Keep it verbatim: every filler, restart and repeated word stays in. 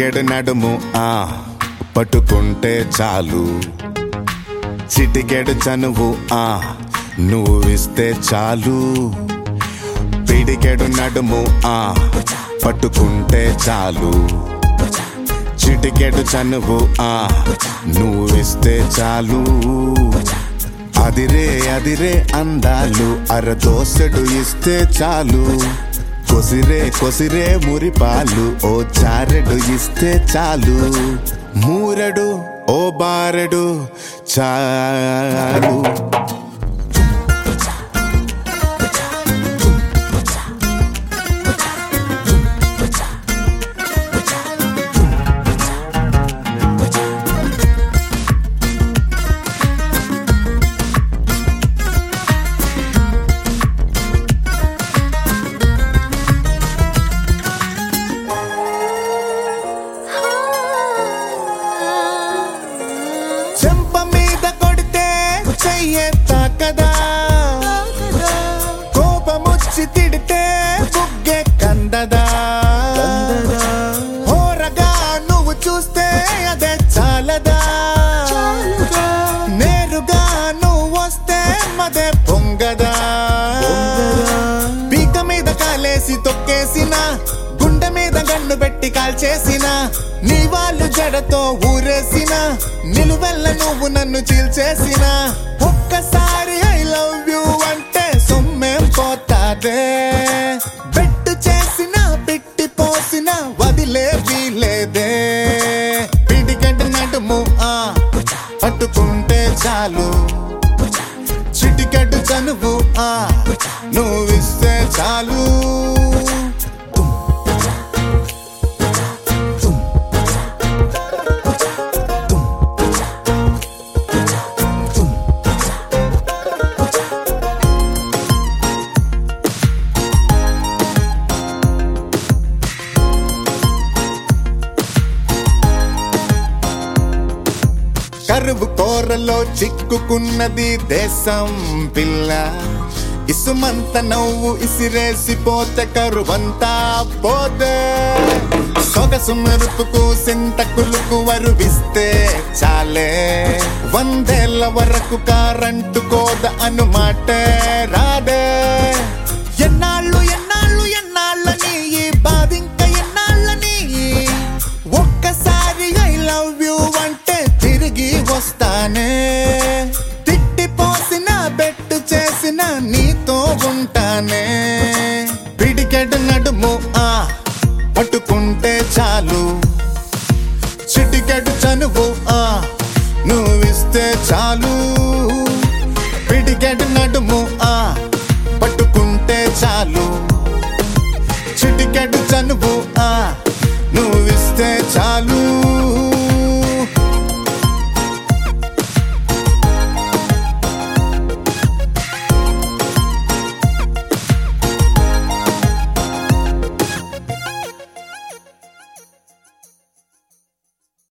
పిడికెడు నడుము ఆ పట్టుకుంటే చాలు, చిటికెడు చనువు ఆ నువ్వు ఇస్తే చాలు. పిడికెడు నడుము ఆ పట్టుకుంటే చాలు, చిటికెడు చనువు ఆ నువ్వు ఇస్తే చాలు. అదిరే అదిరే అందాలు అరదోసెడు ఇస్తే చాలు, కొసిరే కొసిరే మురిపాలు ఓ చారెడు ఇస్తే చాలు. మూరెడు ఓ బారెడు చాలు. చెంప మీద కొడితే చెయ్యే తాకదా, కోపముచ్చి తిడితే బుగ్గే కందదా. హోరగా నువ్వు చూస్తే అదే చాలదా, నేరుగా నువ్వు వస్తే మదే పొంగదా. పీక మీద కాలేసి తొక్కేసిన, గుండె మీద గన్ను పెట్టి కాల్చేసిన, నీ వాళ్ళు జడతో ఊరేసిన, నిలువెల్ల నువ్వు నన్ను చీల్చేసిన. ఒక్కసారి ఐ లవ్ యూ అంటే సొమ్మేం పోతాదే, బెట్టు చేసిన పిట్టి పోసిన వదిలే వీలేదే. పిడికెడు నడుము ఆ పట్టుకుంటే చాలు, చిటికెడు చనువు ఆ నువ్విస్తే చాలు. కరువు కోరలో చిక్కుకున్నది దేశం పిల్ల, ఇసుమంత నవ్వు ఇసిరేసిపోతే కరువంతా పోతే. సొగసు మెరుపుకు సింతకులకు వరువిస్తే చాలే, వందేళ్ల వరకు కారంటు కోద అనుమాటే రాదే. ఎన్నాళ్ళు ఎన్నాళ్ళు ఎన్నాళ్ళని ఈ బాధింక ఎన్నాళ్ళని, ఒక్కసారి ఐ లవ్ యూ అంటే తిరిగి వస్తానే. తిట్టిపోసిన బెట్టు చేసిన నీతో ఉంటానే. పిడికెడు నడుము ఆ పట్టుకుంటే చాలు, చిటికెడు చనువు ఆ నువ్విస్తే చాలు. పిడికెడు నడుము ఆ పట్టుకుంటే చాలు, చిటికెడు చనువు